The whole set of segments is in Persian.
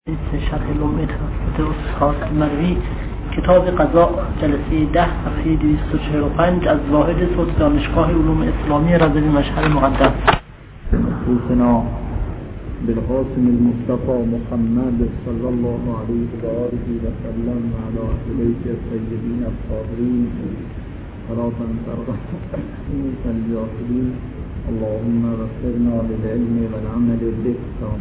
شرح لمعه توسط استاد مروی کتاب قضا جلسه 10 صفحه 245 از واحد صوت دانشگاه علوم اسلامی رضوی مشهد مقدم. نفوسنا بالقاسم المصطفى محمد صلى الله عليه وآله وسلم وعلى أهل بيته الطيبين الطاهرين صلاة ترغب في الجاهلين اللهم وفقنا للعلم والعمل بالإحسان.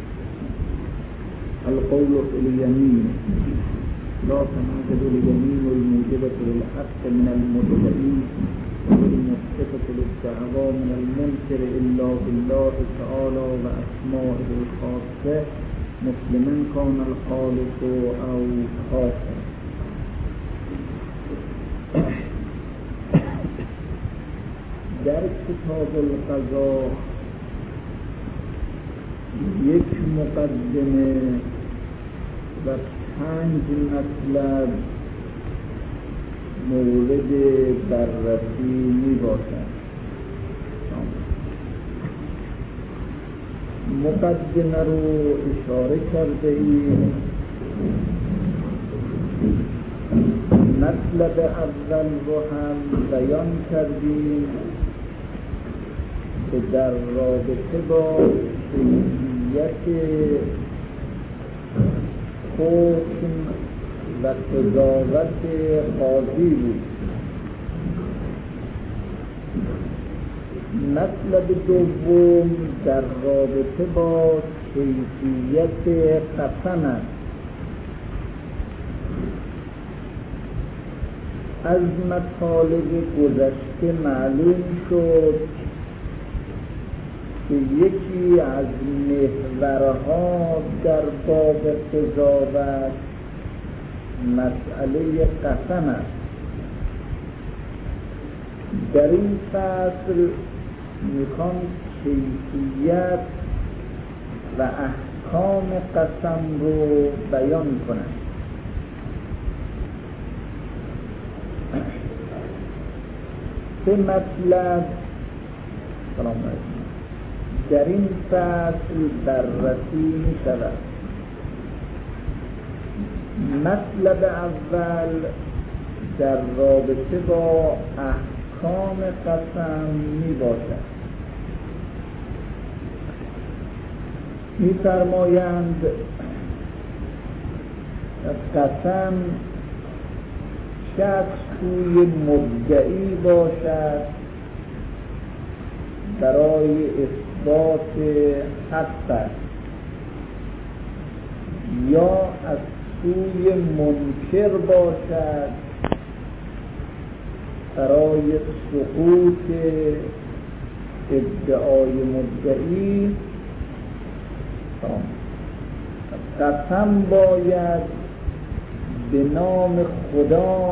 القول في اليمين لا تنعقد اليمين الموجبة للحق من المدعي والمثبتة للدعوى من المنكر إلا بالله تعالى وأسمائه الخاصة مسلما كان الخالق أو كافر. در کتاب القضا یک مقدمه و 5 مطلب مورد بررسی می باشد. مقدمه رو اشاره کرده ایم. مطلب اول رو هم بیان کردیم که در رابطه با کیفیت حکم و قضاوت قاضی بود. مطلب دوم در رابطه با کیفیت قسم است. از مطالب گذشته معلوم شد که یکی از محورها در باب قضاوت مسئله قسم است. در این فصل میخوام کیفیت و احکام قسم رو بیان کنم. سه مطلب در این فصل بررسی می شود. مطلب اول در رابطه با احکام قسم می باشد. می فرمایند قسم شخص توی مدعی باشد برای اثبات حق است یا از سوی منکر باشد برای سقوط ادعای مدعی. قسم باید به نام خدا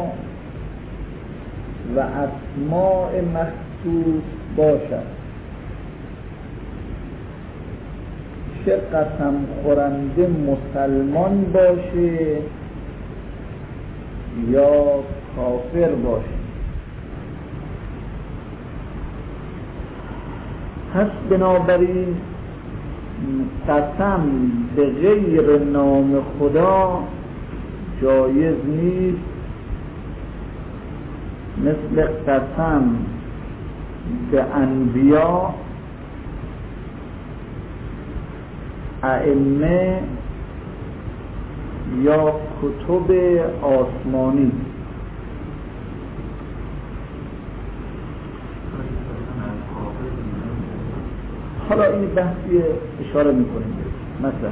و اسماء مخصوص باشد. چه قسم خورنده مسلمان باشه یا کافر باشه. پس بنابراین قسم به غیر نام خدا جایز نیست، مثل قسم به انبیا، ائمه یا کتب آسمانی. حالا این بحثی اشاره میکنیم. مثلا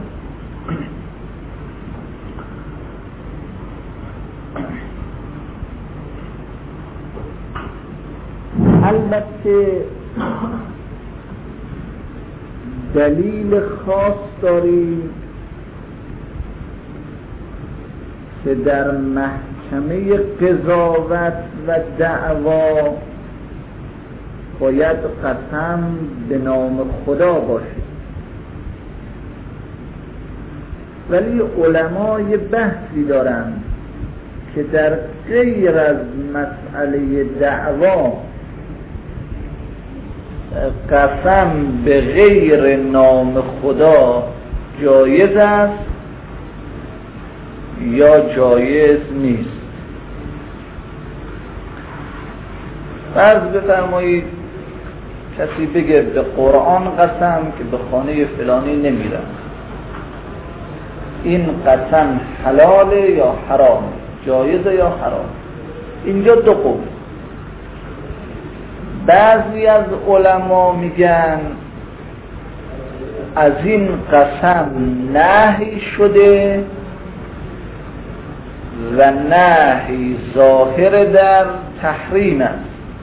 البته دلیل خاص داریم که در محکمه قضاوت و دعوا باید قسم به نام خدا باشه، ولی علما یه بحثی دارن که در غیر از مسئله دعوا قسم به غیر نام خدا جایز است یا جایز نیست. فرض بفرمایید کسی بگه به قرآن قسم که به خانه فلانی نمیرم، این قسم حلاله یا حرامه، جایزه یا حرام؟ اینجا دو قول. بعضی از علما میگن از این قسم نهی شده و نهی ظاهر در تحریم است،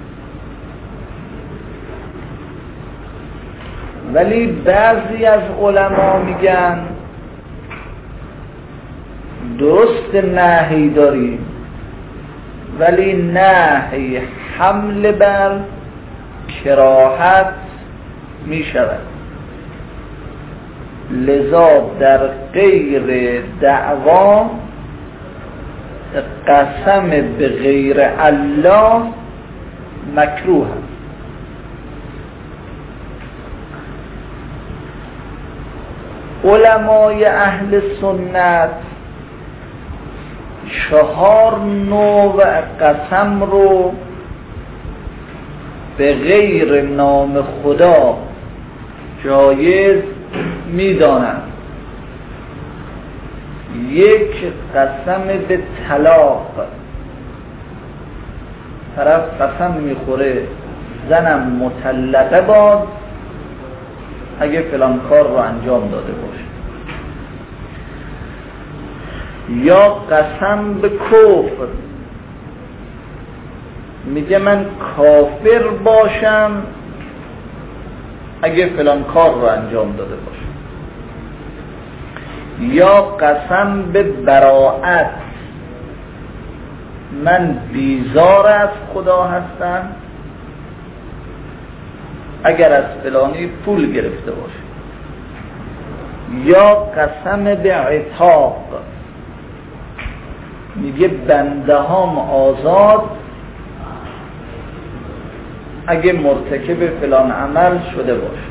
ولی بعضی از علما میگن درست نهی داریم ولی نهی حمل بر کراهت می شود، لذا در غیر دعوا قسم به غیر الله مکروه است. علمای اهل سنت 4 نوع قسم رو به غیر نام خدا جایز می‌دانند. 1 قسم به طلاق، طرف قسم میخوره زنم مطلقه باد اگه فلان کار رو انجام داده باشه، یا قسم به کفر، میگه من کافر باشم اگه فلان کار رو انجام داده باشه، یا قسم به براءت، من بیزار از خدا هستم اگر از فلانی پول گرفته باشه، یا قسم به عتاق، میگه بنده هام آزاد اگه مرتکب فلان عمل شده باشه.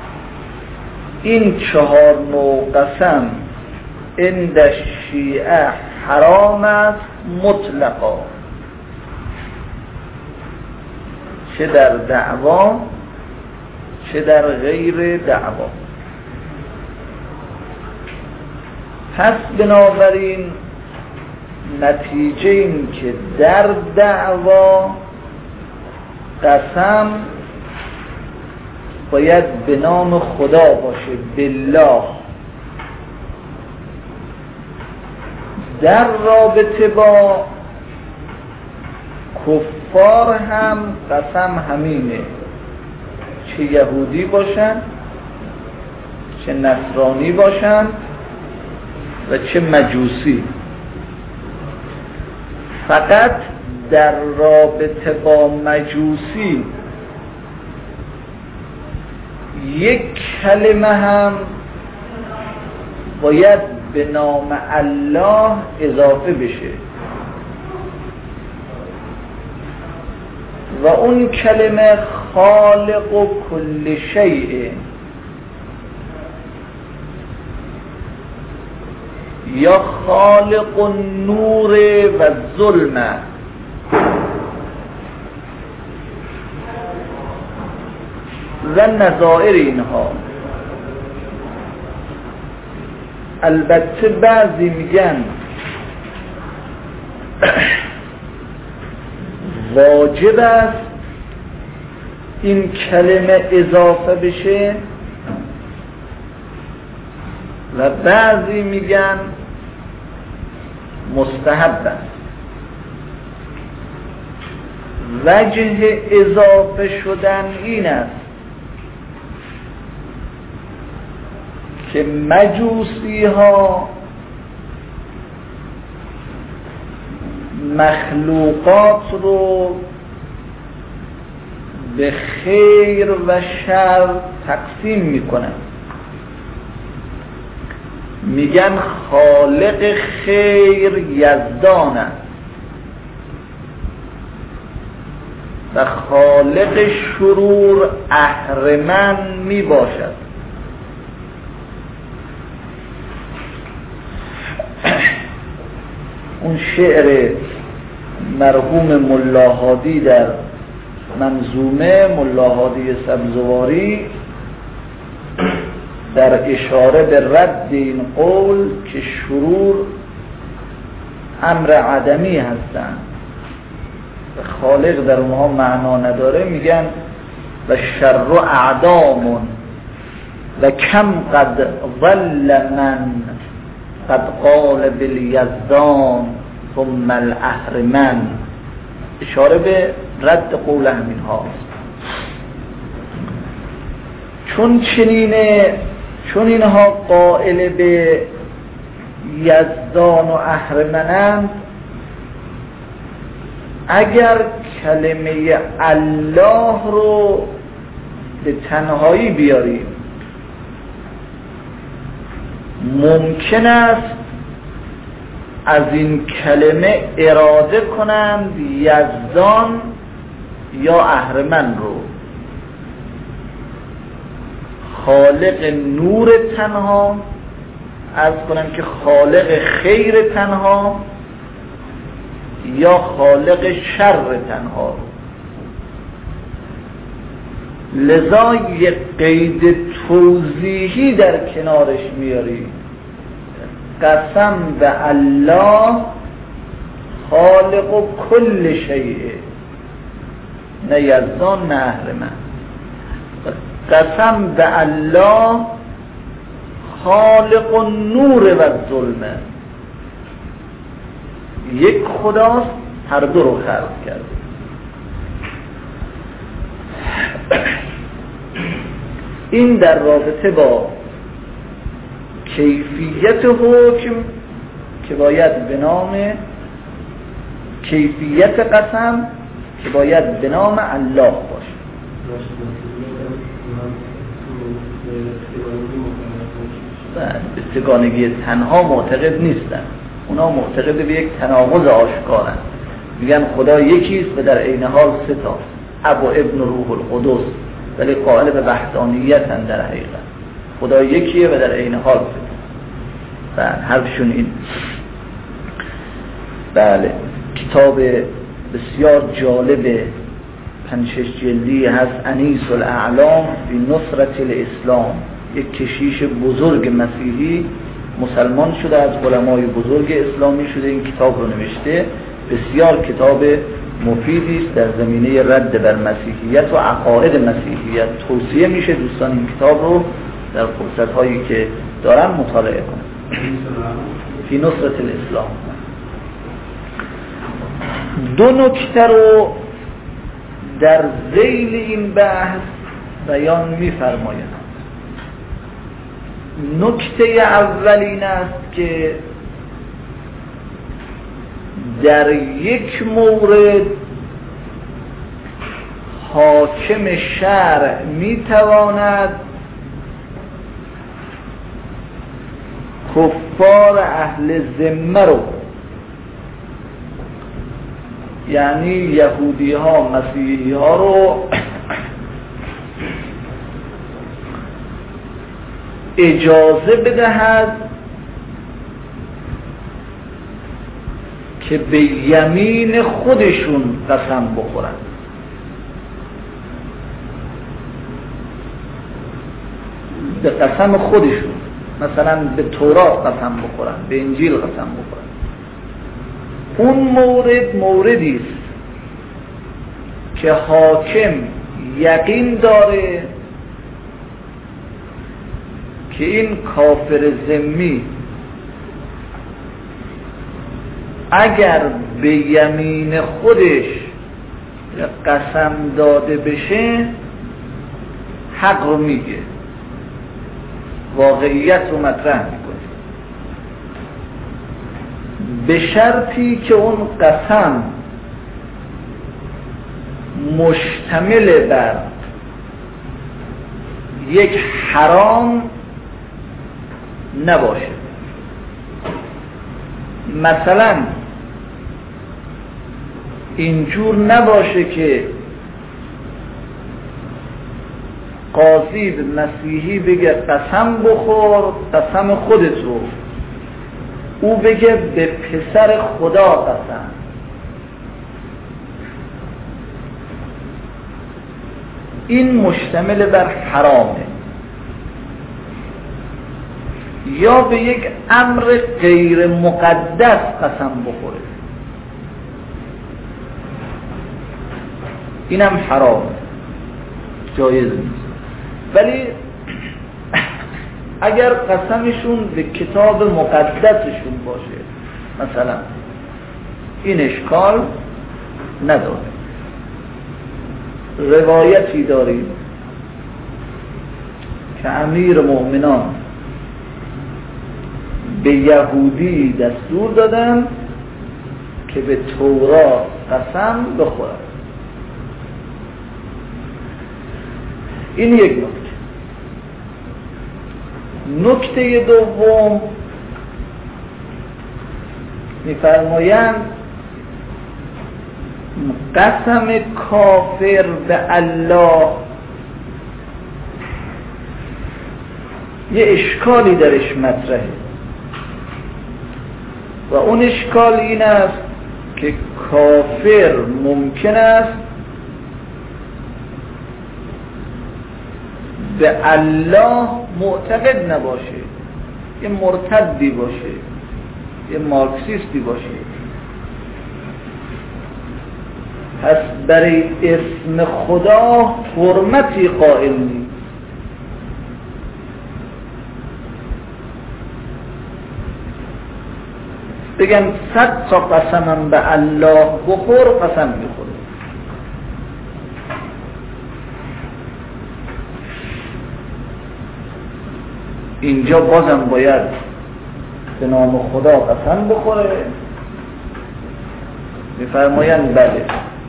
این 4 نوع قسم عند الشیعه حرام است مطلقا، چه در دعوا چه در غیر دعوا. پس بنابراین نتیجه این که در دعوا قسم باید به نام خدا باشه، بالله. در رابطه با کفار هم قسم همینه، چه یهودی باشن چه نصرانی باشن و چه مجوسی. فقط در رابطه با مجوسی 1 کلمه هم باید به نام الله اضافه بشه و اون کلمه خالق و کل شیء، یا خالق النور و الظلمه، و نظائر اینها. البته بعضی میگن واجب است این کلمه اضافه بشه و بعضی میگن مستحب است. وجه اضافه شدن این است که مجوسی ها مخلوقات رو به خیر و شر تقسیم میکنن، میگن خالق خیر یزدان است و خالق شرور اهرمن میباشد. اون شعر مرحوم ملا هادی در منظومه ملا هادی سبزواری در اشاره به رد این قول که شرور امر عدمی هستند، خالق در اونها معنا نداره، میگن و شر اعدام و کم قد ظل من قد قال بالیزدان ثم الاهرمن، اشاره به رد قول همین هاست. چون اینها قائل به یزدان و اهرمنند، اگر کلمه الله رو به تنهایی بیاریم ممکن است از این کلمه اراده کنند یزدان یا اهرمن رو، خالق نور تنها، عرض کنم که خالق خیر تنها یا خالق شر تنها. لذا یک قید توضیحی در کنارش میاری، قسم به الله خالق کل شیء، نه یزدان نه اهرمن. قسم به الله خالق النور و الظلمه، یک خداست هر دو رو خلق کرده. این در رابطه با کیفیت حکم که باید به نام کیفیت قسم که باید به نام الله باشه. به سگانگی تنها معتقد نیستن، اونا معتقد به یک تناقض آشکارن، میگن خدا یکیست و در عین حال سه تاست، اب و ابن روح القدس، ولی قائل به وحدانیتن. در حقیقت خدا یکیه و در عین حال سه تاست. حرفشون این. بله، کتاب بسیار جالب 5-6 جلدی هست، انیس الاعلام فی نصرت الاسلام. یک کشیش بزرگ مسیحی مسلمان شده، از علمای بزرگ اسلامی شده، این کتاب رو نوشته. بسیار کتاب مفیدی است در زمینه رد بر مسیحیت و عقاید مسیحیت. توصیه میشه دوستان این کتاب رو در فرصت هایی که دارن مطالعه کنن. فی نصرت الاسلام. دو نکته رو در ذیل این بحث بیان می‌فرمایند. نکته اول این است که در یک مورد حاکم شرع میتواند کفار اهل ذمه رو، یعنی یهودی ها مسیحی ها رو اجازه بدهد که به یمین خودشون قسم بخورن. به قسم خودشون، مثلا به تورات قسم بخورن، به انجیل قسم بخورن. اون مورد موردی است که حاکم یقین داره که این کافر ذمی اگر به یمین خودش قسم داده بشه حق رو میگه، واقعیت رو مطرح میکنه، به شرطی که اون قسم مشتمل بر یک حرام نباشه. مثلا اینجور نباشه که قاضی به مسیحی بگه قسم بخور، قسم خودت رو، او بگه به پسر خدا قسم، این مشتمل بر حرامه. یا به یک امر غیر مقدس قسم بخوره، اینم حرامه، جایز نیست. ولی اگر قسمشون به کتاب مقدسشون باشه مثلا، این اشکال نداره. روایتی داریم که امیر مؤمنان به یهودی دستور دادن که به تورات قسم بخورد. این یک نکته. نکته دوم می‌فرمایند قسم کافر به الله یه اشکالی درش مطرحه و اون اشکال این است که کافر ممکن است به الله معتقد نباشه، یه مرتدی باشه، یه مارکسیستی باشه، پس برای اسم خدا حرمتی قائل نیست. بگن 100 تا قسمم به الله بخور، قسم میخوره. اینجا بازم باید به نام خدا قسم بخوره. میفرمایند بله،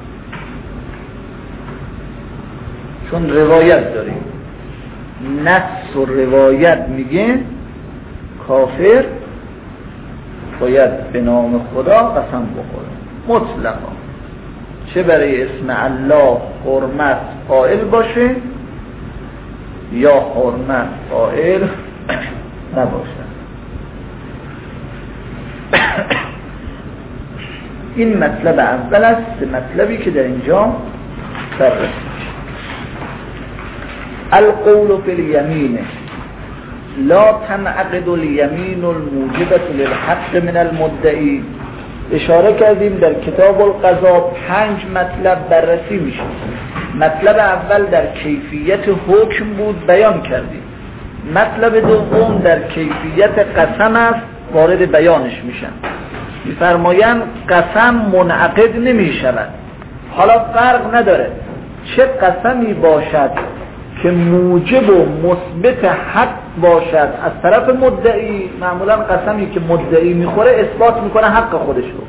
چون روایت داریم، نص و روایت میگه کافر باید به نام خدا قسم بخوره مطلقا، چه برای اسم الله حرمت قائل باشه یا حرمت قائل نباشه. این مطلب اول است، مطلبی که در اینجا بررسی. القول فی الیمین لا تنعقد الیمین الموجبة للحق من المدعی. اشاره کردیم در کتاب القضا 5 مطلب بررسی میشه. مطلب اول در کیفیت حکم بود، بیان کردیم. مطلب دوم در کیفیت قسم است، وارد بیانش میشن. میفرمایند قسم منعقد نمیشود. حالا فرق نداره چه قسمی باشد که موجب و مثبت حق باشد از طرف مدعی، معمولا قسمی که مدعی میخوره اثبات میکنه حق خودش رو،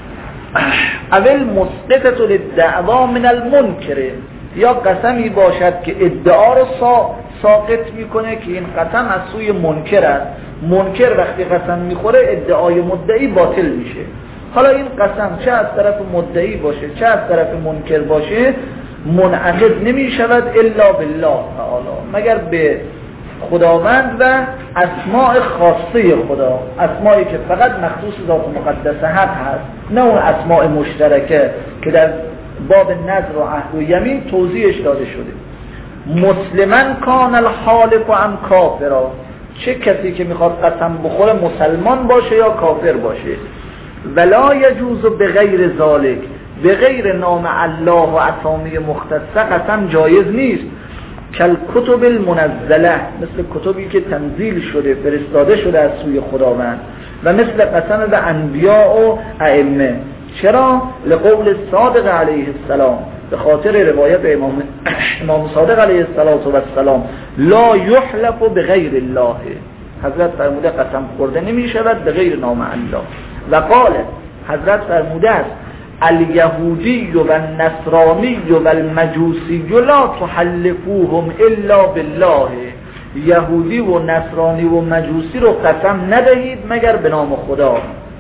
اول مسقطة للدعوا من المنکر، یا قسمی باشد که ادعا رو ساقط میکنه که این قسم از سوی منکر است. منکر وقتی قسم میخوره ادعای مدعی باطل میشه. حالا این قسم چه از طرف مدعی باشه چه از طرف منکر باشه منعقد نمی شود الا بالله تعالی، مگر به خداوند و اسماء خاصه خدا، اسمایی که فقط مخصوص ذات مقدسه حق هست، نه اون اسماء مشترکه که در باب نذر و عهد و یمین توضیحش داده شده. مسلمن کان الحالف ام کافرا، چه کسی که میخواد قسم بخوره مسلمان باشه یا کافر باشه. ولا یجوز بغیر ذالک، به غیر نام الله و اسامی مختصه قسم جایز نیست. کل کتب المنزله، مثل کتبی که تنزیل شده فرستاده شده از سوی خداوند، و مثل قسم به انبیاء و ائمه. چرا؟ لقول صادق علیه السلام، به خاطر روایت امام صادق علیه السلام لا یحلف بغیر الله، حضرت فرموده قسم خورده نمی شود به غیر نام الله. و قال، حضرت فرموده است الیهودی و النصرانی و المجوسی لا تحلفوهم الا بالله، یهودی و نصرانی و مجوسی رو قسم ندهید مگر به نام خدا.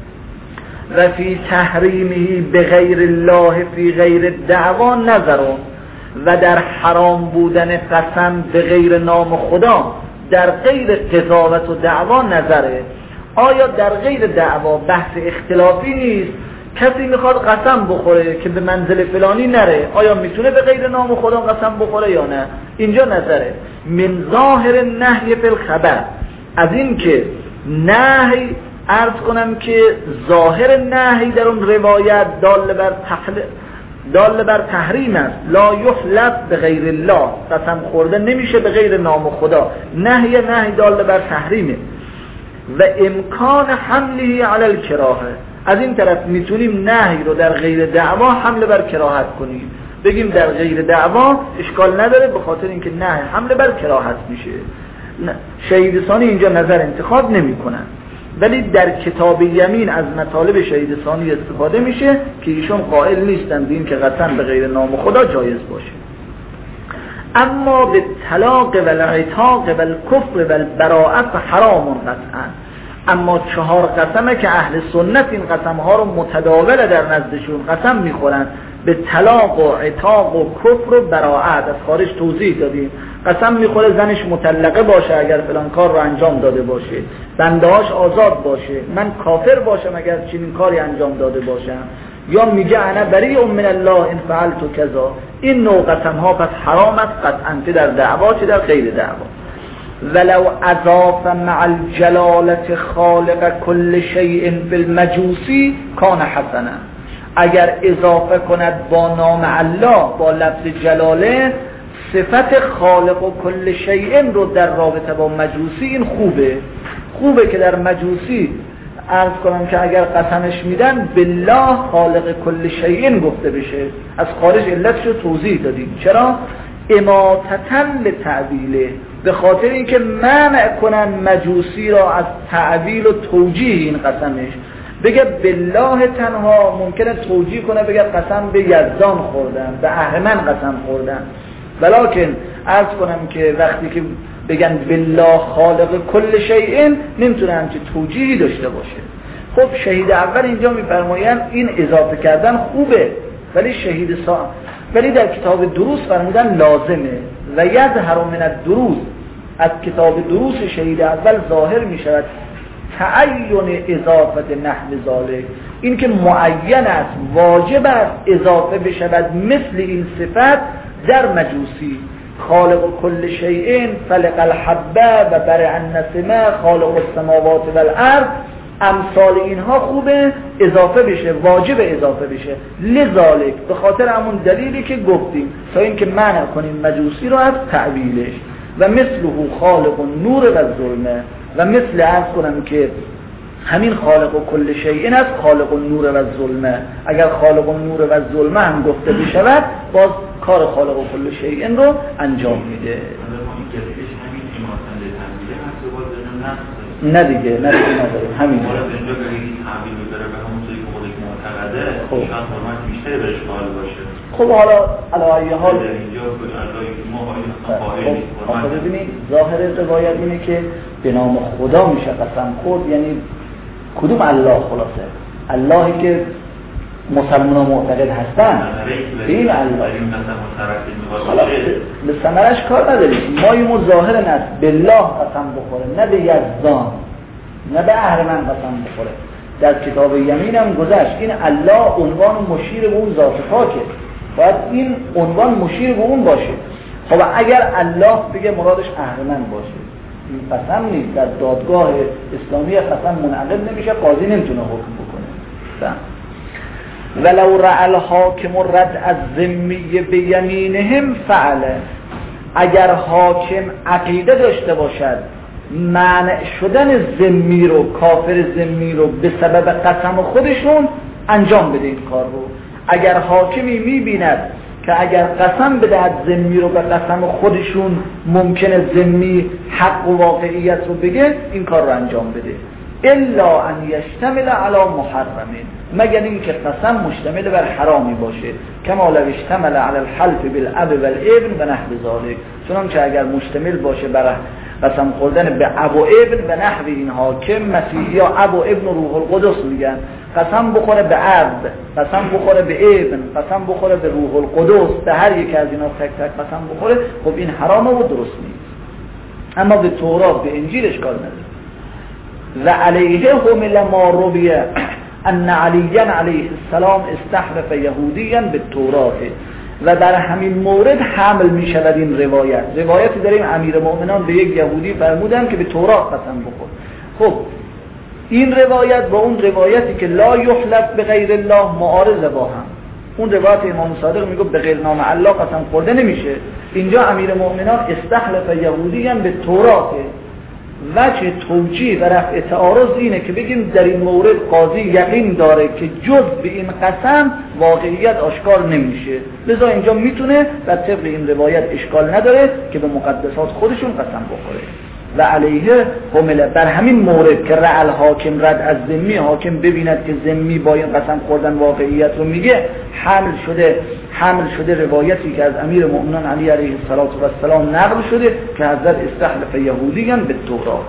و فی تحریمه بغیر الله فی غیر دعوا نظرون، و در حرام بودن قسم به غیر نام خدا در غیر قضاوت و دعوا نظره. آیا در غیر دعوا بحث اختلافی نیست؟ کسی میخواد قسم بخوره که به منزل فلانی نره، آیا میتونه به غیر نام خدا قسم بخوره یا نه؟ اینجا نظره من ظاهر نهی فی الخبر، از این که نهی، عرض کنم که ظاهر نهی در اون روایت دال بر تحریم است. لا یحلف به غیر الله، قسم خورده نمیشه به غیر نام خدا. نهی دال بر تحریمه. و امکان حمله علی الکراهه، از این طرف میتونیم نهی رو در غیر دعوا حمله بر کراهت کنیم، بگیم در غیر دعوا اشکال نداره به خاطر اینکه نهی حمله بر کراهت میشه. شهید ثانی اینجا نظر انتخاب نمی کنن، ولی در کتاب یمین از مطالب شهید ثانی استفاده میشه که ایشون قائل نیستن به این که قسم به غیر نام خدا جایز باشه. اما به طلاق و العتاق و الکفر و البراءت حرام قطعا. اما 4 قسمه که اهل سنت این قسمها رو متداول در نزدشون قسم میخورن، به طلاق و عتاق و کفر و براءت. از خارج توضیح دادیم، قسم میخوره زنش مطلقه باشه اگر فلان کار رو انجام داده باشه، بندهاش آزاد باشه، من کافر باشم اگر چنین کاری انجام داده باشم، یا میگه انا بریء من الله ان فعلت کذا. این نوع قسم ها پس حرام است قطعا، چه در دعوا چه در غیر دعوا. ولو اضاف مع الجلالة خالق كل شيء بالمجوسی کان حسنا، اگر اضافه کند با نام الله با لفظ جلاله صفت خالق و کل شیء رو در رابطه با مجوسی، این خوبه که در مجوسی عرض کنم که اگر قسمش میدن بالله خالق کل شیء گفته بشه. از خارج علتشو توضیح دادیم. چرا؟ اماتتن به تعبیله، به خاطر اینکه منع کنن مجوسی را از تعبیل و توجیه این قسمش. بگه بالله تنها ممکنه توجیه کنه، بگه قسم به یزدان خوردن، به اهرمن قسم خوردن، ولکن عرض کنم که وقتی که بگن بالله خالق کل شیء نمیتونه همچه توجیهی داشته باشه. خب شهید اول اینجا میفرمایند این اضافه کردن خوبه، ولی در کتاب دروس فرمودن لازمه و یظهر من الدروس، از کتاب دروس شهید اول ظاهر میشود تعین اضافت نحو ذالک، این که معین است واجب است اضافه بشود مثل این صفت در مجوسی. خالق کل شیء فلق الحبه و برع النسمه خالق السماوات والارض، امثال اینها خوبه اضافه بشه، واجب اضافه بشه. لذالک، به خاطر همون دلیلی که گفتیم، تا اینکه منع کنیم مجوسی رو از تعبیلش. و مثله خالق النور و الظلمه، و مثل عرض کنم که همین خالق و کل شیء است خالق النور و الظلمه. اگر خالق النور و الظلمه هم گفته بشود باز کار خالق و کل شیء رو انجام میده. نه دیگه نداریم همین خب حالا علاوه حال ببینید ظاهر روایت اینه که به نام خدا میشه قسم خورد، یعنی کدوم الله؟ خلاصه اللهی که مسلمان معتقد هستن این الله. حالا به ثمرش کار نداریم، ما یمو ظاهر نست بالله قسم بخوره، نه به یزدان نه به اهرمن قسم بخوره. در کتاب یمین هم گذشت این الله عنوان مشیر به اون ذات پاکه، باید این عنوان مشیر به اون باشه. خب اگر الله بگه مرادش اهرمن باشه، این قسم نیست، در دادگاه اسلامی قسم منعقد نمیشه، قاضی نمیتونه حکم بکنه. ولو رأى الحاکم رد از ذمی به یمینهم فعله، اگر حاکم عقیده داشته باشد منع شدن ذمی رو، کافر ذمی رو به سبب قسم خودشون انجام بده این کار رو. اگر حاکمی میبیند که اگر قسم بدهد ذمی رو به قسم خودشون ممکنه ذمی حق و واقعیت رو بگه، این کار رو انجام بده. الا ان یشتمل علی محرمین، مگر اینکه قسم مشتمل بر حرامی باشه، کما لو اشتمل علی الحلف بالاب والابن و نحو ذلک، چنانچه اگر مشتمل باشه بر قسم خوردن به اب و ابن و نحو اینها که مسیحی ها اب و ابن روح القدس میگن، قسم بخوره به اب، قسم بخوره به ابن، قسم بخوره به روح القدس، به هر یک از اینا تک تک قسم بخوره، خب این حرامه و درست نیست. اما به تورات به انجیل اشکال نداره. و علیه حمل ما روی ان علی علیه السلام استحلف یهودیا به تورات، و در همین مورد حمل می شود این روایتی داریم امیر مؤمنان به یک یهودی فرمودن که به تورات قسم بخور. خب این روایت با اون روایتی که لا یحلف به غیر الله معارضه با هم. اون روایت امام صادق میگه به غیر نام الله قسم خورده نمیشه. اینجا امیر مؤمنان استحلف یهودی هم به توراته. وجه توجیه و رفع تعارض اینه که بگیم در این مورد قاضی یقین داره که جز به این قسم واقعیت آشکار نمیشه، لذا اینجا میتونه و طبق این روایت اشکال نداره که به مقدسات خودشون قسم بخوره. و علیه حمله، در همین مورد که رعل حاکم رد از ذمی، حاکم ببیند که ذمی با این قسم خوردن واقعیت رو میگه، حمل شده روایتی که از امیر مؤمنان علی علیه السلام نقل شده که حضرت استحلف یهودیان به تورات.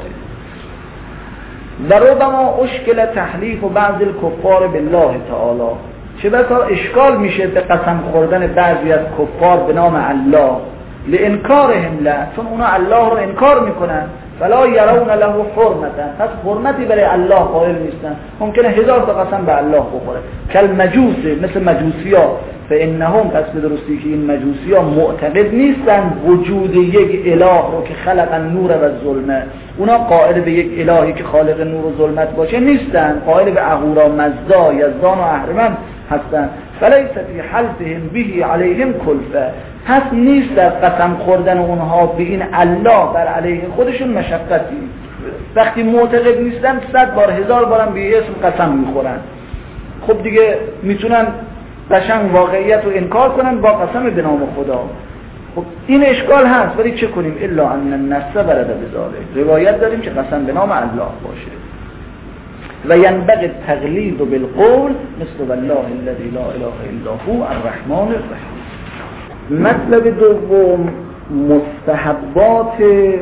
و ربما اشکل تحلیف و بعض الکفار بالله تعالی، چه بسا اشکال میشه به قسم خوردن بعضی از کفار به نام الله، لانکارهم له، چون اونا الله رو انکار میکنن، فلا یرون له حرمتا، پس حرمتی برای الله قائل نیستن، ممکنه 1000 تا قسم به الله بخوره. کل مجوس، مثل مجوسیا، فانهم، پس به درستی که این مجوسیا معتقد نیستن وجود یک اله رو که خلق النور و الظلمه، اونا قائل به یک الهی که خالق نور و ظلمت باشه نیستن، قائل به اهورا مزدا یزدان و اهرمن هستن. فلیس فی حلفهم به علیهم کلفه، پس نیست در قسم خوردن اونها به این الله بر علیه خودشون مشقتی. وقتی معتقد نیستن 100 بار 1000 بارم به اسم قسم میخورن، خب دیگه میتونن قشنگ واقعیت رو انکار کنن با قسم به نام خدا. خب این اشکال هست، ولی چه کنیم؟ الا ان النص برد بذالک، روایت داریم که قسم به نام الله باشه. و ینبغی التقلید بالقول مثل والله الذی لا اله الا هو الرحمن الرحیم. مطلب دوم، مستحبات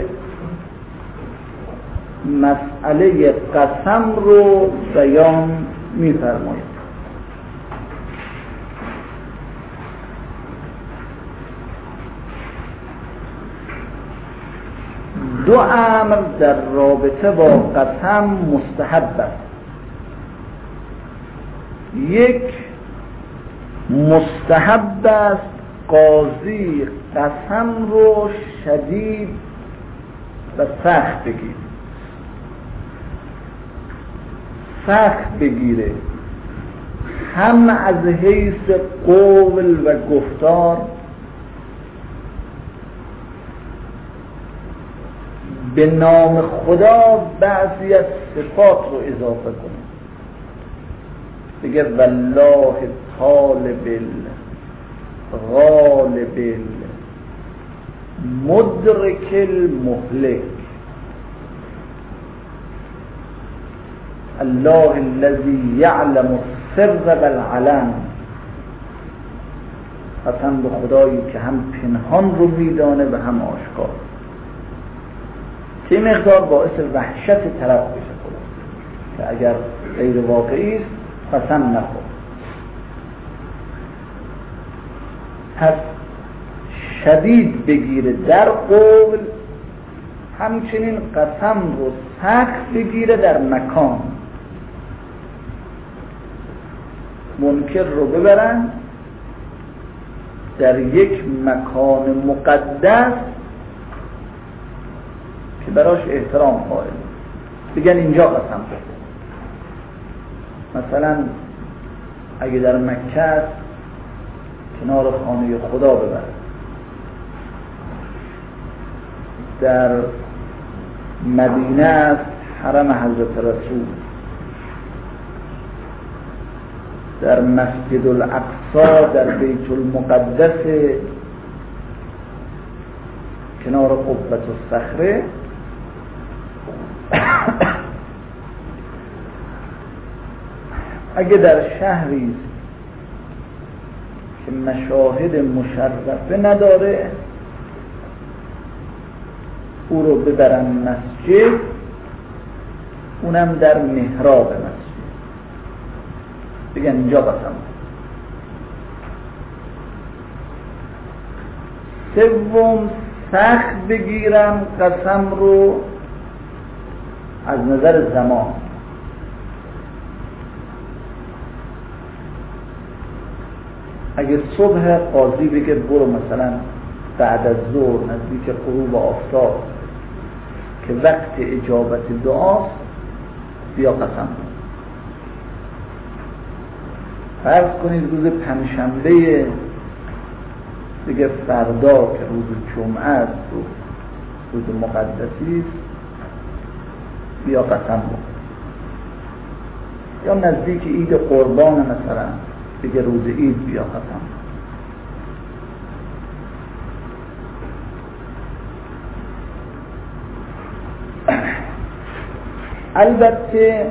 مسئله قسم رو بیان می‌فرماید. دو امر در رابطه با قسم مستحب است. یک، مستحب است قاضی قسم رو شدید و سخت بگیره، هم از حیث قول و گفتار، به نام خدا بعضی از صفات رو اضافه کنه، بگه والله طالب غالب مدرک المهلك، الله الذي يعلم السر والعلن، قسم به خدایی که هم پنهان رو میدانه و هم آشکار، که مقدار باعث وحشت طرف بشه خدا که اگر غیر واقعی است قسم نخور. پس شدید بگیره در قول، همچنین قسم رو سخت بگیره در مکان. منکر رو ببرن در یک مکان مقدس که براش احترام قائل، بگن اینجا قسم بخور. مثلا اگه در مکه است کنار خانه خدا ببرن، در مدینه است حرم حضرت رسول، در مسجد الاقصی در بیت المقدس کنار قبة الصخره، اگه در شهری که مشاهد مشرفه نداره او رو ببرن مسجد، اونم در محراب مسجد، بگن اینجا قسم. سوم، سخت بگیرن قسم رو از نظر زمان اگه صبح قاضی بگه برو مثلا بعد از ظهر نزدیک غروب آفتاب که وقت اجابت دعاست بیا قسم فرض کنید روز پنجشنبه دیگه فردا که روز جمعه است و روز مقدسی است بیا قسم بکن. یا نزدیک عید قربان مثلا دیگه روز عید بیا قسم. البته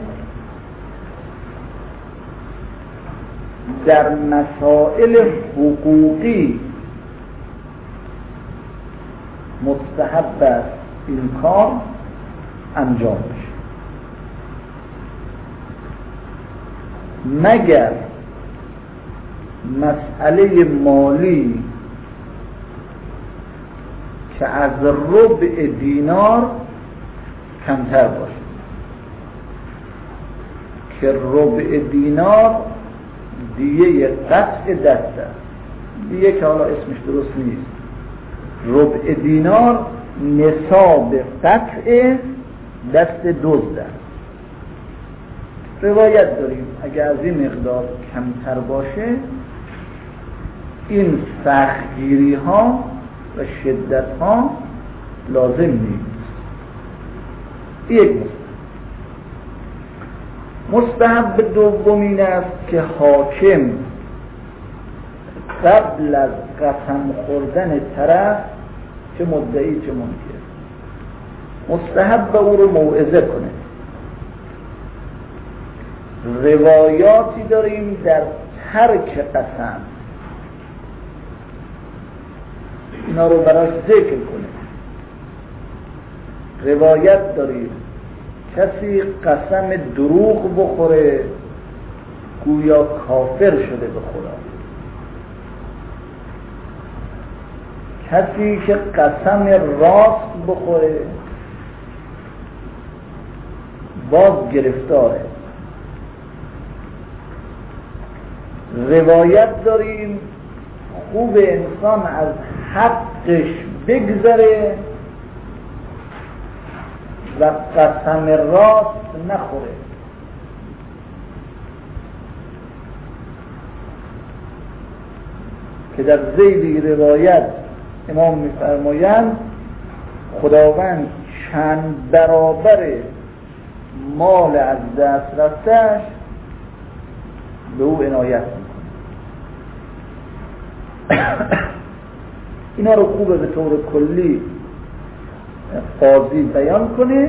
در مسائل حقوقی مستحب است این کار انجام بشه، مگر مسئله مالی که از ربع دینار کمتر باشه، که ربع دینار دیه قطع دست است، دیه که حالا اسمش درست نیست، ربع دینار نصاب قطع دست دزد است. روایت داریم اگر از این مقدار کمتر باشه این سختگیری ها و شدت ها لازم نیست. یک مستحب دوم این است که حاکم قبل از قسم خوردن طرف چه مدعی چه منکر مستحب او رو موعظه کنه. روایاتی داریم در ترک قسم، اینا رو براش ذکر کنه. روایت داریم کسی قسم دروغ بخوره گویا کافر شده به خدا، کسی که قسم راست بخوره باز گرفتاره. روایت داریم خوب انسان از حقش بگذره و قسم راست نخوره. که در ذیل روایت امام می‌فرمایند خداوند چند برابر مال از دست رفته‌اش به او عنایت میکنه. اینا رو خوبه به طور کلی قاضی بیان کنه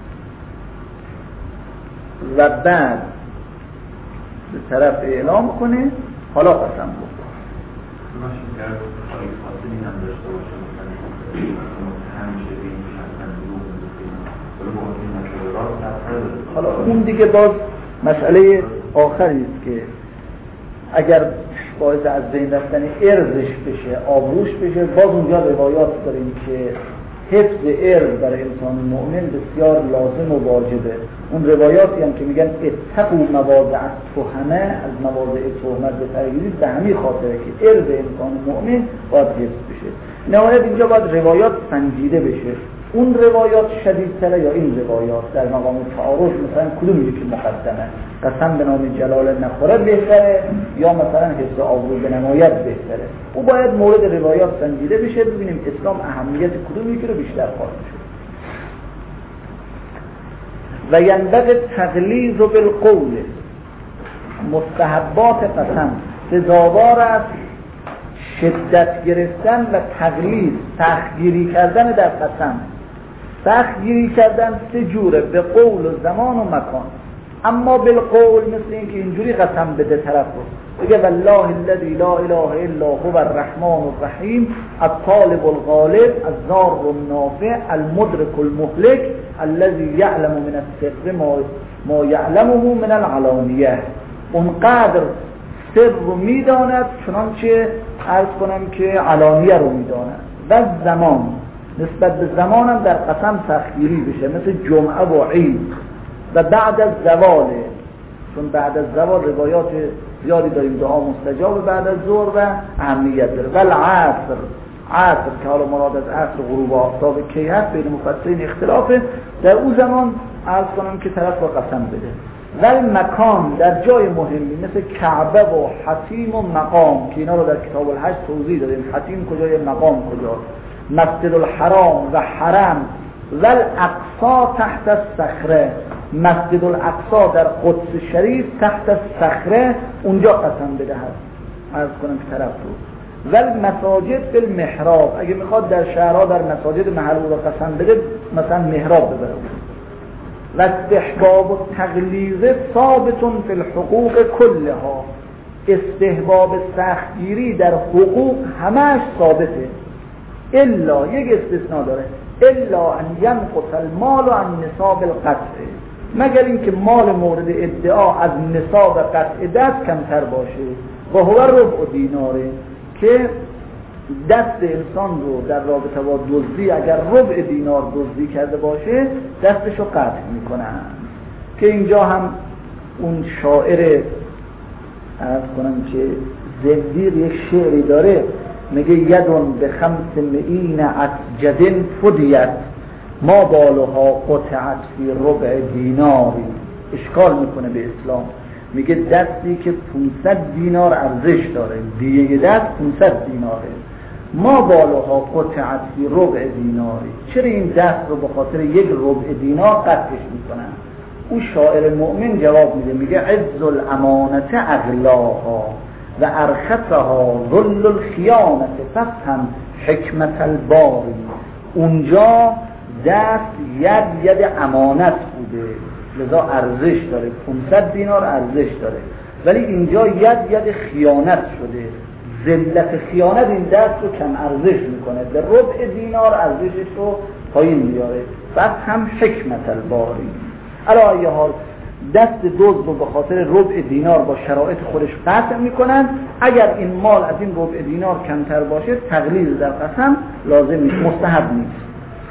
و بعد به طرف اعلام کنه حالا قسم بخور. حالا اون دیگه باز مسئله آخری است که اگر باعث از بین رفتن ارزش بشه، آبروش بشه، باز اونجا روایات داریم که حفظ ارز برای انسان مؤمن بسیار لازم و واجبه. اون روایاتی هم که میگن اتقوا مواضع التهمه، از مواضع تهمت بپرهیزید، به همین خاطره که ارز انسان مؤمن باید حفظ بشه. نهایت اینجا باید روایات سنجیده بشه، اون روایات شدیدتره یا این روایات در مقام تعارض مثلا کدوم یکی مقدمه، قسم به نام جلال نخوره بهتره یا مثلا حفظ آبرو به نمایت بهتره. او باید مورد روایات سنجیده بشه ببینیم اسلام اهمیت کدوم یکی رو بیشتر خواهد شد. و ینبغی تغلیظ بالقول، مستحبات قسم سزاوار است شدت گرفتن و تغلیظ سختگیری کردن در قسم. سختگیری کردن سه جوره، به قول و زمان و مکان. اما بالقول مثل این که اینجوری قسم بده طرف رو بگه والله الذی لا اله الا هو الرحمن الرحیم الطالب الغالب الضار النافع المدرك المهلك الذي يعلم من السر ما يعلمه من العلانیه. اونقدر سر رو میداند چنانچه عرض کنم که علانیه رو میداند. و زمان نسبت به زمانم در قسم سختگیری بشه، مثل جمعه و عید و بعد از زواله، چون بعد از زوال روایات زیادی داریم دعا مستجاب بعد از ظهر و اهمیت داره. ولی عصر که حالا مراد از عصر غروب آفتاب کی هست بین مفسرین اختلافه، در اون زمان عرض کنم که طرف با قسم بده. ولی مکان در جای مهمی مثل کعبه و حتیم و مقام که اینا رو در کتاب الحج توضیح دادیم، حتیم کجای مقام کجاست، مسجد الحرام و حرم و الاقصا تحت الصخره، مسجد الاقصا در قدس شریف تحت الصخره اونجا قسم بده هست عرض کنم که طرف رو. ولی مساجد بالمحراب، اگه میخواد در شهرها در مساجد محل رو قسم بده مثلا محراب ببره. و استحباب و تغلیظ ثابتون فی الحقوق کلها، استحباب سختگیری در حقوق همش ثابته، الا یک استثناء داره، الا ان ینقص المال عن نصاب القطع، مگر اینکه مال مورد ادعا از نصاب قطع دست کمتر باشه. و هو ربع دیناره، که دست انسان رو در رابطه با دزدی اگر ربع دینار دزدی کرده باشه دستشو قطع میکنن. که اینجا هم اون شاعر عرض کنم که زندیق یک شعری داره میگه یدون به 500 اسجد فدیت ما بالها قطعت فی ربع دیناری. اشکال میکنه به اسلام، میگه دستی که 500 دینار ارزش داره، دیگه دست 500 دیناره، ما بالها قطعت فی ربع دیناری، چرا این دست رو به خاطر یک ربع دینار قطعش میکنن؟ او شاعر مؤمن جواب میده، میگه عز الامانت اغلاها و ارخصها ذل الخیانت ففهم حکمت الباری. اونجا دست ید امانت بوده لذا ارزش داره، 500 دینار ارزش داره، ولی اینجا ید خیانت شده، ذلت خیانت این دست رو کم ارزش میکنه، به ربع دینار ارزشش رو پایین میاره. بعد هم حکمت الباری. علی ای حال دست دزد رو به خاطر ربع دینار با شرایط خودش قطع میکنن. اگر این مال از این ربع دینار کمتر باشه تغلیظ در قسم لازم نیست، مستحب نیست.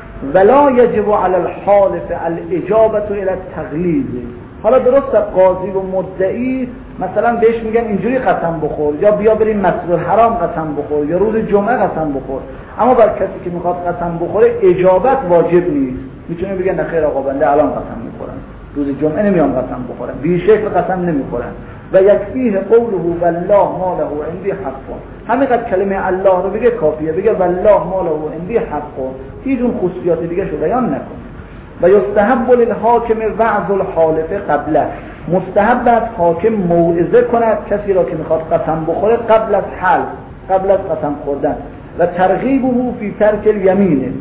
ولا یجب علی الحالف الاجابه الى التغلیظ. حالا درست قاضی و مدعی مثلا بهش میگن اینجوری قسم بخور، یا بیا بریم مسجد الحرام قسم بخور، یا روز جمعه قسم بخور، اما بر کسی که میخواد قسم بخوره اجابت واجب نیست. میتونه بگه نه خیر آقا بنده الان قسم میخورم، روز جمعه نمیام قسم بخورم، بی شکل قسم نمیخورم. و یکفیه قوله والله ما له عندی حق. همینقدر کلمه الله رو بگه کافیه، بگه والله ما له عندی حق، هیچ اون خصوصیات دیگه شو بیان نکن. و یستحب للحاکم وعظ الحالف قبله، مستحب است حاکم موعظه کند کسی را که میخواد قسم بخوره قبل از حلف، قبل از قسم خوردن. و ترغیبه فی ترک الیمین،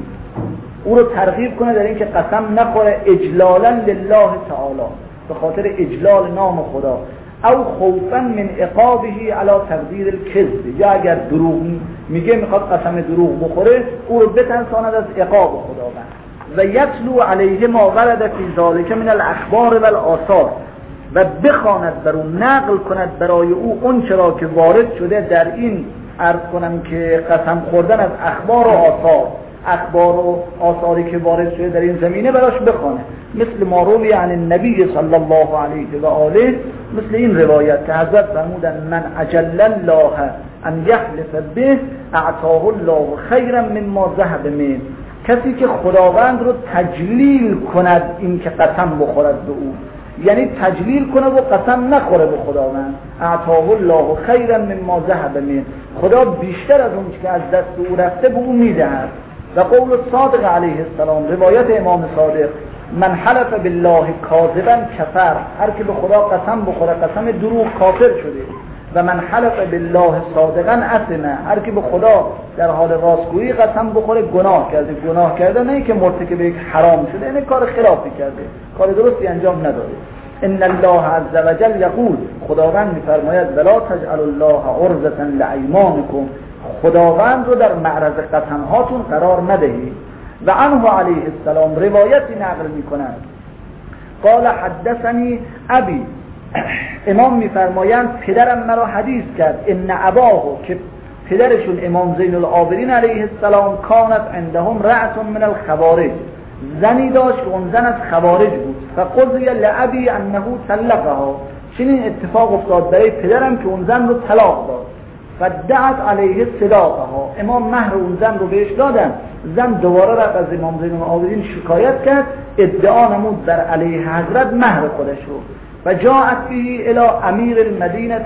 او رو ترغیب کنه در اینکه قسم نخوره اجلالا لله تعالی، به خاطر اجلال نام خدا، او خوفا من عقابه علی تقدیر الکذب، یا اگر دروغ میگه میخواد قسم دروغ بخوره او رو بترساند از عقاب خداوند. و یتلو علیه ما ورد فی ذلک من الاخبار و الآثار، و بخواند بر او نقل کند برای او اون چرا که وارد شده در این عرض کنم که قسم خوردن از اخبار و آثار، اخبار و آثاری که وارد شده در این زمینه براش بخونه، مثل ما روی عن النبی صلی الله علیه و آله، مثل این روایت که حضرت فرمودن من اجل الله ان یحلف به اعطاه الله خیرا مما ذهب منه، کسی که خداوند رو تجلیل کند این که قسم بخورد به او، یعنی تجلیل کنه و قسم نخوره به خداوند، اعطاه الله خیرا مما ذهب منه، خدا بیشتر از اون که از دست او رفته به او میدهد. و قول صادق علیه السلام، روایت امام صادق، من حلف بالله کاذبا کفر، هر که به خدا قسم بخوره قسم دروغ کافر شده. و من حلف بالله صادقا اثم، هر که به خدا در حال راستگویی قسم بخوره گناه کرده. گناه کرده نه که مرتکب یک حرام شده، یعنی کار خلافی کرده، کار درستی انجام نداده. ان الله عز وجل یقول، خداوند میفرماید ولا تجعلوا الله عرضة لایمانکم، خداوند رو در معرض قسم هاتون قرار ندهید. و عنه علیه السلام روایتی نقل میکنند قال حدثنی ابی، امام میفرمایند پدرم مرا حدیث کرد، ان اباه، که پدرشون امام زین العابدین علیه السلام کانت عندهم رأس من الخوارج، زنی داشت که اون زن از خوارج بود. فقضی لأبی انه طلقها، چنین اتفاق افتاد برای پدرم که اون زن رو طلاق داد. فدعت علیه صداقها، امام مهر اون زن رو بهش دادن. زن دوباره رفت از امام زین العابدین شکایت کرد، ادعا نمود در علیه حضرت مهر خودش رو. و جاءت به الی امیر المدینه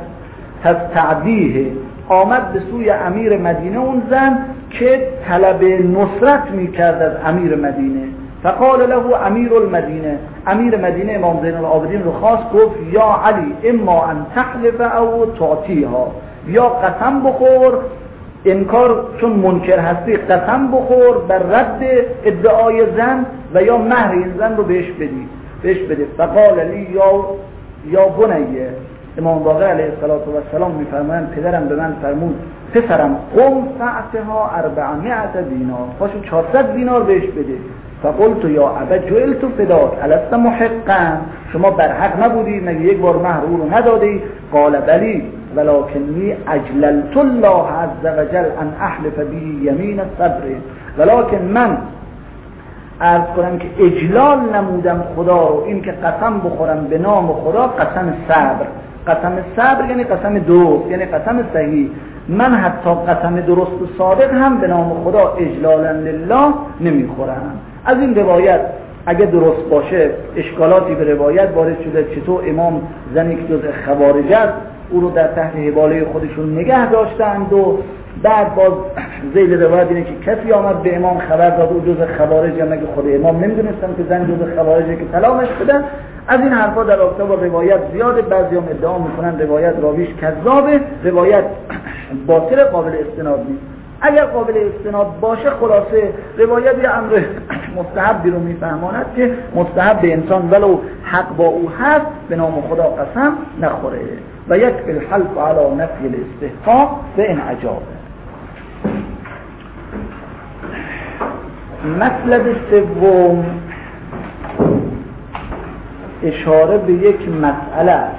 تستعدیه، آمد به سوی امیر مدینه اون زن که طلب نصرت میکرد از امیر مدینه. فقال له امیر المدینه، امیر مدینه امام زین العابدین رو خواست، گفت یا علی اما ان تحلف او تعطیها، یا قسم بخور، انکار چون منکر هستی قسم بخور بر رد ادعای زن، و یا مهر این زن رو بهش بده. فقال لی یا بنیه، امام باقر علیه السلام میفرمایند پدرم به من فرمود پسرم قم فأتها 400 دینار، پاشو 400 دینار بهش بده. فقلت یا ابا جعلت فداک الست محقا، شما بر حق نبودی مگه یک بار مهر او رو ندادی؟ قال بلی ولکنی اجللت الله عز وجل ان احلف به یمین الصبر، ولکن من عرض کنم که اجلال نمودم خدا رو، این که قسم بخورم به نام خدا، قسم صبر. قسم صبر یعنی قسم درست، یعنی قسم صحیح. من حتی قسم درست و صادق هم به نام خدا اجلالا لله نمیخورم. از این روایت اگه درست باشه اشکالاتی به روایت وارد شده، چطور امام زنی که جزء خوارج است او رو در تحت حباله خودشون نگه داشتند و بعد باز ذیل روایت اینه که کسی آمد به امام خبر داد او جزء خوارج، یا مگه خود امام نمیدونستن که زن جزء خوارجه که طلاقش بدن. از این حرفا در رابطه با روایت زیاده. بعضی هم ادعا میکنن روایت راویش کذابه، روایت باطل، قابل استناد نیست. اگر قابل استناد باشه خلاصه روایت یه امر مستحبی رو میفهماند که مستحب به انسان ولو حق با او هست به نام خدا قسم نخوره. و یک الحلف علی نفی الاستحقاق به این عجابه. مطلب سوم اشاره به یک مسئله است.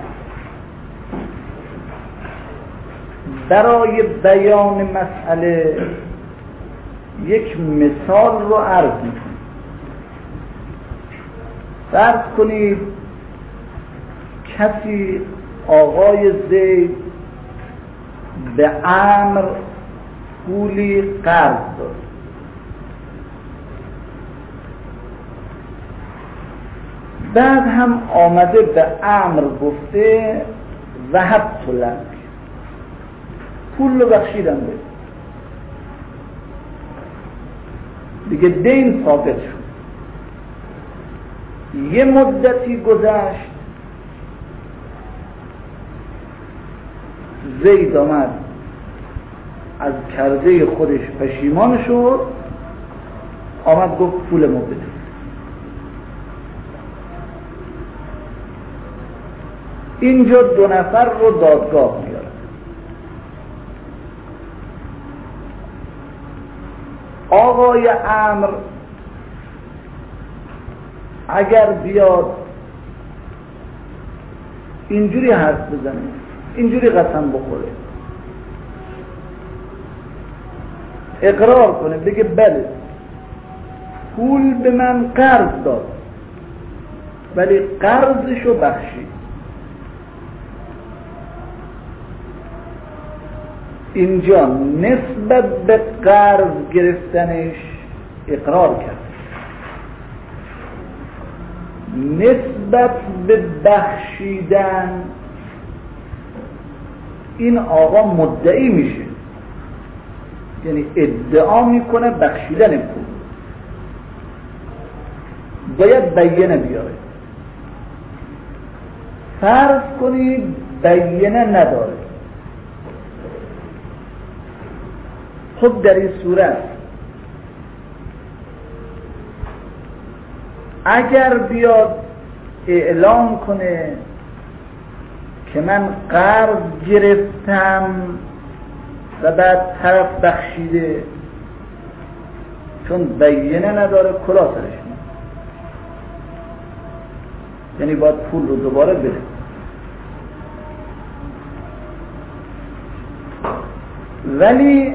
برای بیان مسئله یک مثال رو عرض میکنم. فرض کنید کسی آقای زید به عمرو پولی قرض داد، بعد هم آمده به عمرو گفته وهبت لک، پول رو بخشیدم به دیگه، دین ثابت شد. یه مدتی گذشت، زید آمد از کرده خودش پشیمان شد، آمد گفت پول ما بده. اینجا دو نفر رو دادگاه میاره. آقای عمرو اگر بیاد اینجوری حرف بزنه، اینجوری قسم بخوره، اقرار کنه، بگه بله پول به من قرض داد ولی قرضشو بخشید، اینجا نسبت به قرض گرفتنش اقرار کرد، نسبت به بخشیدن این آقا مدعی میشه، یعنی ادعا میکنه بخشیدن پول، باید بیانه بیاره. فرض کنید بیانه نداره، خب در این صورت اگر بیاد اعلام کنه که من قرض گرفتم و بعد طرف بخشیده، چون بیانه نداره کلا سرش میاد، یعنی باید پول رو دوباره بده. ولی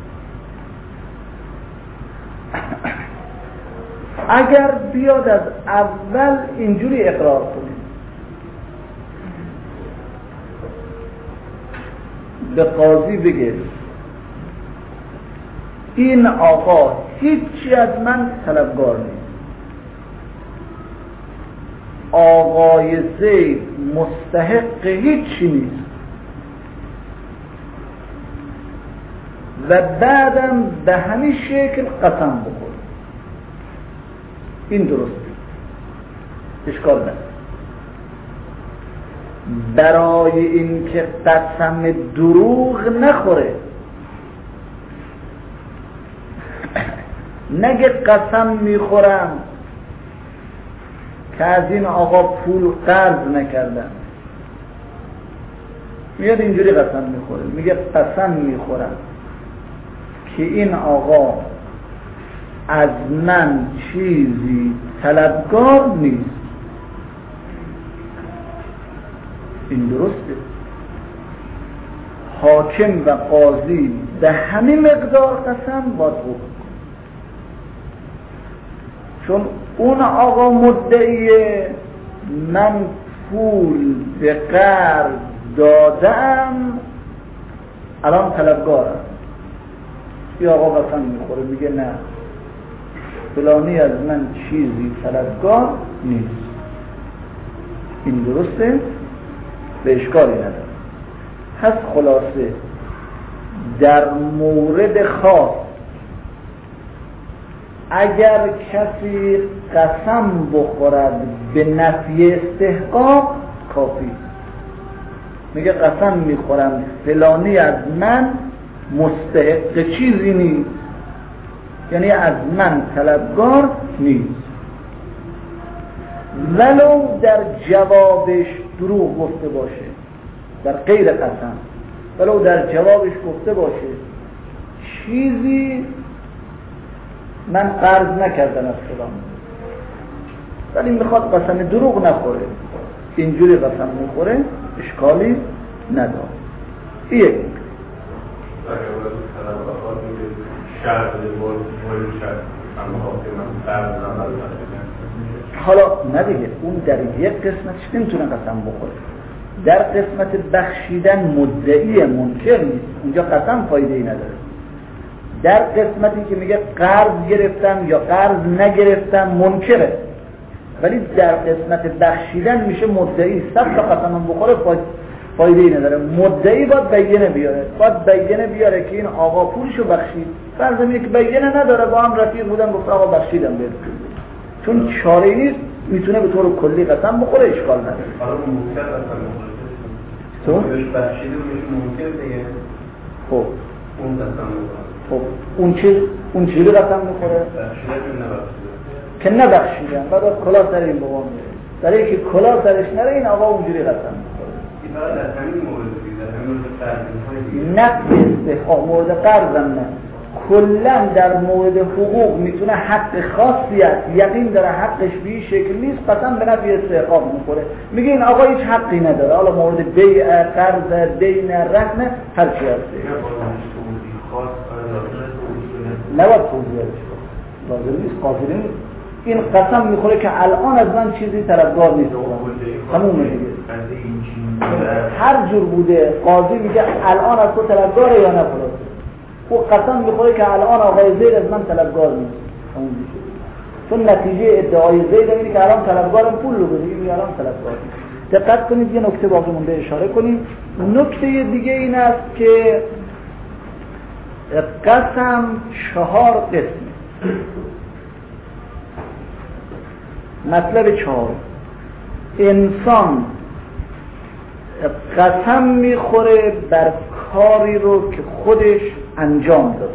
اگر بیاد از اول اینجوری اقرار کنیم به قاضی بگه این آقا هیچی از من طلبگار نیست، آقای زید مستحق هیچی نیست و بعدم به همین شکل قسم بخور، این درسته، اشکال نداره. برای اینکه قسم دروغ نخوره، نگه قسم میخورم که از این آقا پول قرض نکردم، میاد اینجوری قسم میخوره، میگه قسم میخورم که این آقا از من چیزی طلبگار نیست، این درسته. حاکم و قاضی به همین مقدار قسم باید بخوره، چون اون آقا مدعیه من پول به قرض دادم الان طلبگارم، این آقا قسم میخوره میگه نه فلانی از من چیزی طلبگار نیست، این درسته، به اشکالی نداره. پس خلاصه در مورد خاص اگر کسی قسم بخورد به نفی استحقاق کافی، میگه قسم میخورم فلانی از من مستحق چیزی نیست، یعنی از من طلبگار نیست، ولو در جوابش دروغ گفته باشه، در غیر قسم ولو در جوابش گفته باشه چیزی من قرض نکردم از فلان، ولی میخواد قسم دروغ نخوره، اینجوری قسم میخوره، اشکالی نداره. یک حالا نه دیگه، اون در یک قسمتش نمیتونه قسم بخوره، در قسمت بخشیدن مدعی منکر نیست، اونجا قسم فایده ای نداره. در قسمتی که میگه قرض گرفتم یا قرض نگرفتم منکره، ولی در قسمت بخشیدن میشه مدعی، صد تا قسم بخوره فایده ای نداره. مدعی باید بینه بیاره، باید بینه بیاره که این آقا پولشو بخشید، فرض اینه که بینه نداره، با هم رفیق بودن گفت آقا بخشیدم بهت، چون چاره نیست، میتونه به طور کلی قسم بخوره، اشکال نداره. حالا منکر قسم بخوره تو بهش بخشیده و بهش منکر دیگه، خب اون قسم بخوره، خب اون چیزی قسم بخوره که نبخشیدن، بعد کلا سر این بابا میره، در اینکه کلا سرش نره این آقا اونجوری قسم بخوره. این فقط در همین مورد دیگه، در همین مورد قرض نه استحقاق، مورد قرضم نه، کلا در مورد حقوق میتونه حق خاصی است، یقین داره حقش به این شکل نیست، قسم به نفی استحقاق میخوره، میگه این آقا هیچ حقی نداره، حالا مورد بیع، قرض، دین، رهن، هر چی هست. نباید توضیحش لازم نیست، قاضی نیست، این قسم میخوره که الان از من چیزی طلبگار نیست، تمومه دیگه. هر جور بوده قاضی میگه الان از تو طلبگاره یا نه، او قسم میخوره که الان آقای زید از من طلبگار نیست، چون نتیجه ادعای زید اینه که الان طلبگارم پول رو بده، میگه الان طلبگار نیست. دقت کنید، یه نکته باقی مونده اشاره کنیم. نکته دیگه این است که قسم 4 قسمه. مطلب 4، انسان قسم میخوره بر کاری رو که خودش انجام داده،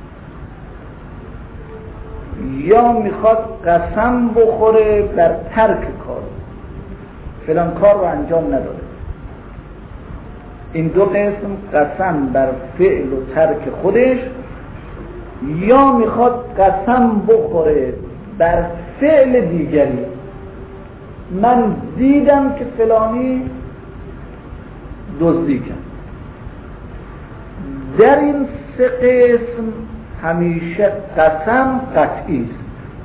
یا میخواد قسم بخوره بر ترک کار، فلان کار رو انجام نداده. این دو قسم، قسم بر فعل و ترک خودش، یا میخواد قسم بخوره بر فعل دیگری. من دیدم که فلانی دزدی کرد، در این سه قسم همیشه قسم قطعی است.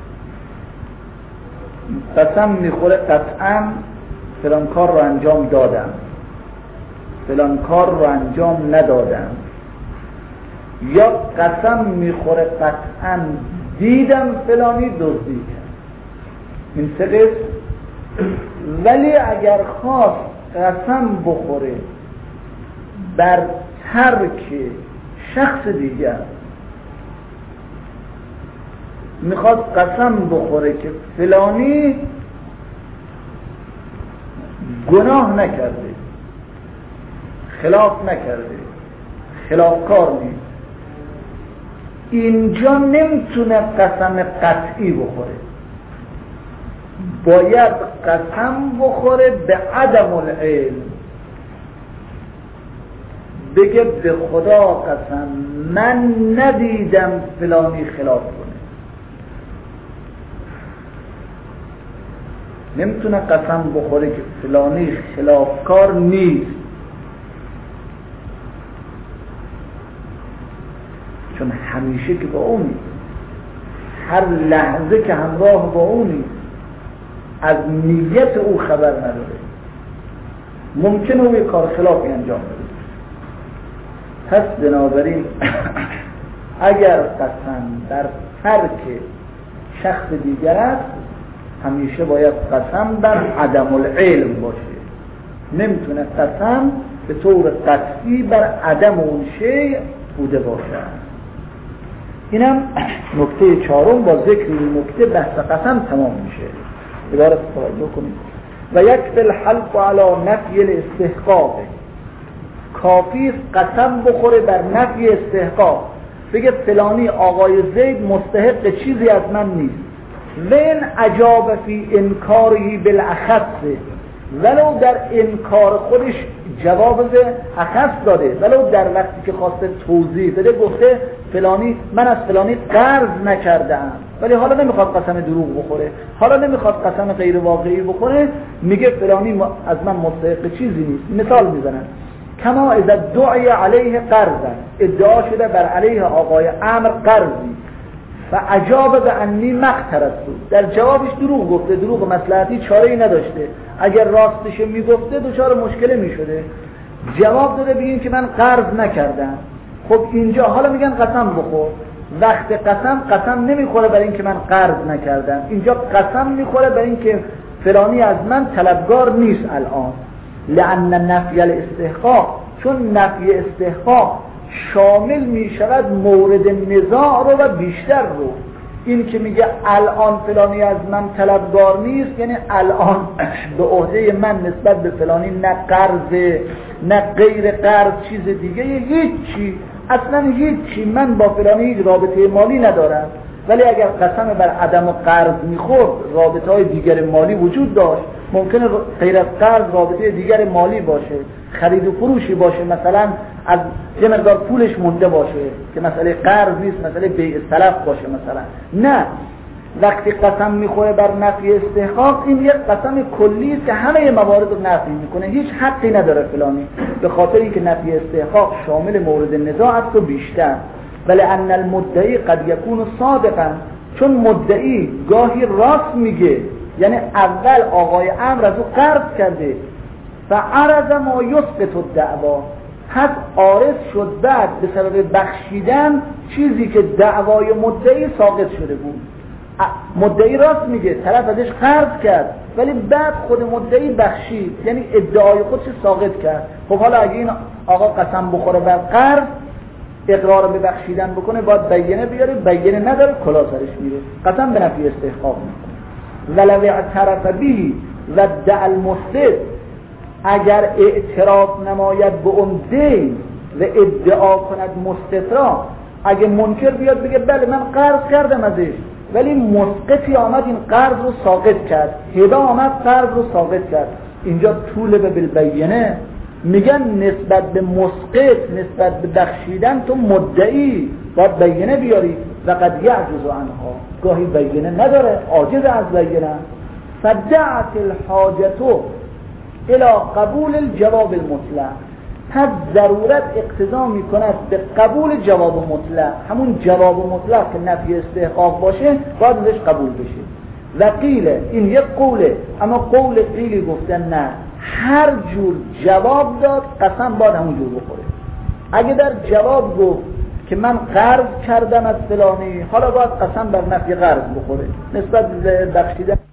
قسم میخوره قطعا فلان کار رو انجام دادم، فلان کار رو انجام ندادم، یا قسم میخوره قطعا دیدم فلانی دزدی کرد. این سه قسم. ولی اگر خواست قسم بخوره بر ترک شخص دیگر، میخواد قسم بخوره که فلانی گناه نکرده، خلاف نکرده، خلافکار نیست، اینجا نمیتونه قسم قطعی بخوره، باید قسم بخوره به عدم العلم، بگه به خدا قسم من ندیدم فلانی خلاف کنه. نمیتونه قسم بخوره که فلانی خلافکار نیست، چون همیشه که با اونی، هر لحظه که همراه با اونی، از نیت او خبر نداره، ممکنه او یک کار خلافی انجام بده. پس بنابراین اگر قسم در ترک شخص دیگر است، همیشه باید قسم بر عدم العلم باشه. نمیتونه قسم به طور قطعی بر عدم اون شیء بوده باشه. اینم نکته چهارم. با ذکر این نکته بحث قسم تمام میشه. عبارت توجه کنید. و یکفی الحلف علی نفی الاستحقاق، کافی قسم بخوره بر نفی استحقاق، بگه فلانی آقای زید مستحق چیزی از من نیست، وین عجاب فی انکاری بالاخص، ولو در انکار خودش جواب اخص داده، ولو در وقتی که خواسته توضیح بده گفته فلانی من از فلانی قرض نکردم، ولی حالا نمیخواد قسم دروغ بخوره، حالا نمیخواد قسم غیر واقعی بخوره، میگه فلانی از من مستحق چیزی نیست. مثال میزنن کما اذا دعی علیه قرضا، ادعا شده بر علیه آقای عمرو قرضی، فعجاب به انی مقترست، در جوابش دروغ گفته، دروغ مصلحتی، چاره‌ای نداشته، اگر راستش میگفته دچار مشکل میشده، جواب داده بگیم که من قرض نکردم. خب اینجا حالا میگن قسم بخور، وقت قسم نمیخوره برای اینکه من قرض نکردم، اینجا قسم میخوره برای اینکه فلانی از من طلبگار نیست الان. لأن نفی الاستحقاق، چون نفی استحقاق شامل می شود مورد نزاع رو و بیشتر رو. این که میگه الان فلانی از من طلبگار نیست، یعنی الان به عهده من نسبت به فلانی نه قرض نه غیر قرض چیز دیگه، هیچی، اصلا هیچی، من با فلانی هیچ رابطه مالی ندارم. ولی اگر قسم بر عدم قرض میخورد، رابطه های دیگر مالی وجود داشت، ممکنه غیر از قرض رابطه دیگر مالی باشه، خرید و فروشی باشه، مثلا از یه مقدار پولش مونده باشه که مسئله قرض نیست، مسئله بیع سلف باشه مثلا. نه، وقتی قسم میخوره بر نفی استحقاق، این یک قسم کلی است که همه موارد رو نفی میکنه، هیچ حقی نداره فلانی، به خاطر اینکه نفی استحقاق شامل مورد نزاع است و بیشتر. ولی ان المدعی قد یکون صادقا، چون مدعی گاهی راست میگه، یعنی اول آقای عمرو از او قرض کرده، فعرض ما یسقط الدعوا، پس عارض شد بعد به سبب بخشیدن چیزی که دعوای مدعی ساقط شده بود. مدعی راست میگه، طرف ازش قرض کرد، ولی بعد خود مدعی بخشید، یعنی ادعای خودش ساقط کرد. خب حالا اگه این آقا قسم بخوره بر قرض، اقرار به بخشیدن بکنه، باید بیانه بیاره، بیانه نداره کلا سرش میره، قسم به نفی استحقاق میکنه. ولو اعترف به و ادعا المفسد، اگر اعتراف نماید به اون دین و ادعا کند مستترا، اگه منکر بیاد بگه بله من قرض کردم ازش، ولی مسقطی آمد این قرض رو ساقط کرد، هبه آمد قرض رو ساقط کرد، اینجا طول به بالبینه، میگن نسبت به مسقط، نسبت به بخشیدن تو مدعی باید بیانه بیاری، و قد یعجز عنها، گاهی بیانه نداره، عاجز از بیانه. فدعت الحاجتو الى قبول الجواب المطلق، پس ضرورت اقتضا میکند به قبول جواب مطلق، همون جواب مطلق که نفی استحقاق باشه باید ازش قبول بشه. و قیله، این یک قوله، اما قول قیلی گفتن نه، هر جور جواب داد قسم باید همون جور بخوره. اگه در جواب گفت که من قرض کردم از فلانی، حالا باید قسم بر نفی قرض بخوره نسبت به بخشیدن